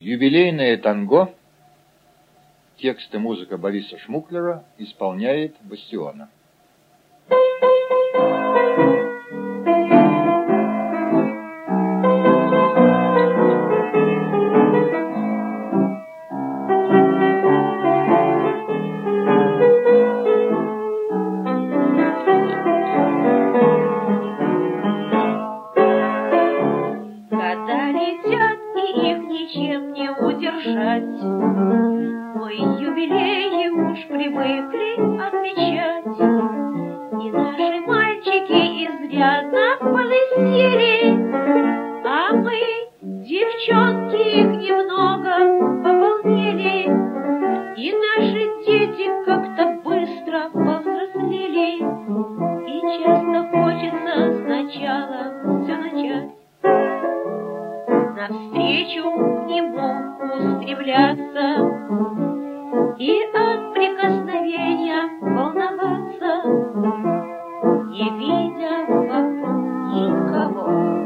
Юбилейное танго. Текст и музыка Бориса Шмуклера исполняет Бастиона. Ничем не удержать. Мы юбилеи уж привыкли отмечать, и наши мальчики изрядно полысели, а мы, девчонки, их немного пополнели, и наши дети как-то быстро повзрослели, и часто хочется сначала все начать. Навстречу к нему устремляться и от прикосновения волноваться, не видя вокруг никого.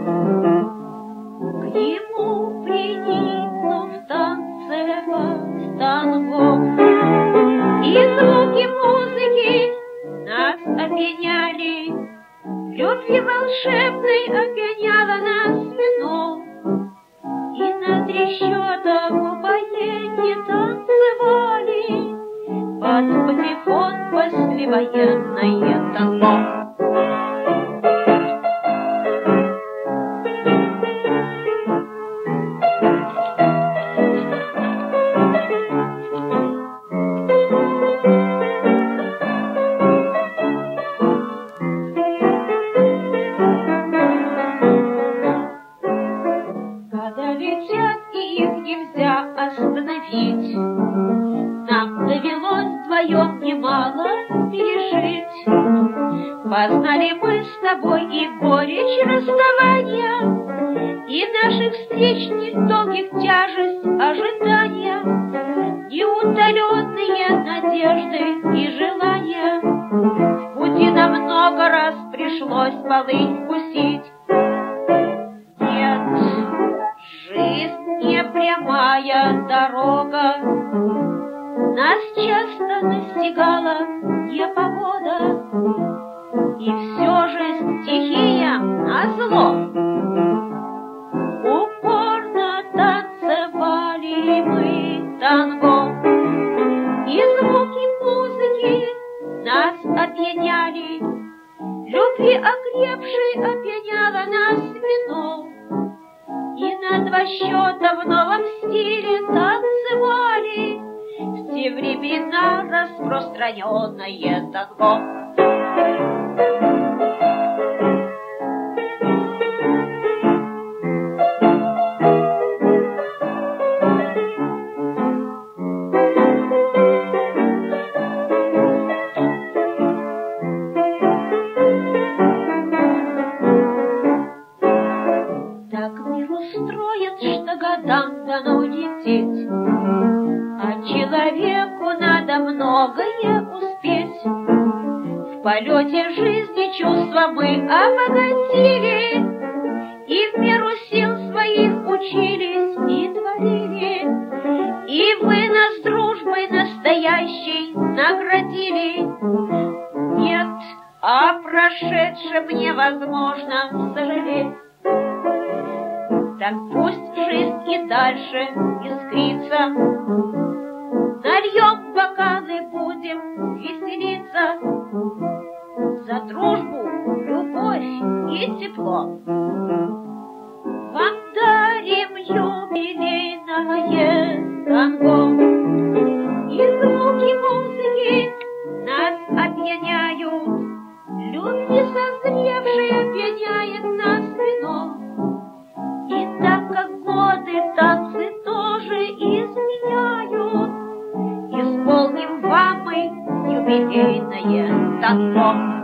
К нему приникнув в танце танго, и звуки музыки нас опьяняли, любви волшебной опьяняло нас вино. И на трещотах в баяне танцевали под патефон послевоенное танго. Летят, и их нельзя остановить. Нам довелось вдвоем немало пережить. Познали мы с тобой и горечь расставания, и наших встреч недолгих тяжесть ожидания, неутоленные надежды и желания. В пути нам много раз пришлось полынь вкусить. Прямая дорога, нас часто настигала непогода, и все же стихия назло. Упорно танцевали мы танго, и звуки музыки нас опьяняли, любви окрепшей опьяняло нас вино. И на два счета в новом стиле танцевали в те времена распространенное танго. Устроят, что годам дано лететь, а человеку надо многое успеть. В полете жизни чувства мы обогатили, и в меру сил своих учились и творили, и вы нас дружбой настоящей наградили. Нет, о прошедшем невозможно сожалеть. Так пусть жизнь и дальше искрится, нальем бокалы, будем веселиться, за дружбу, любовь и тепло. Вам дарим юбилейное танго, и звуки музыки нас опьяняют, любви созревшие опьяняет нас вино. И так как годы танцы тоже изменяют, исполним вам мы юбилейное танго.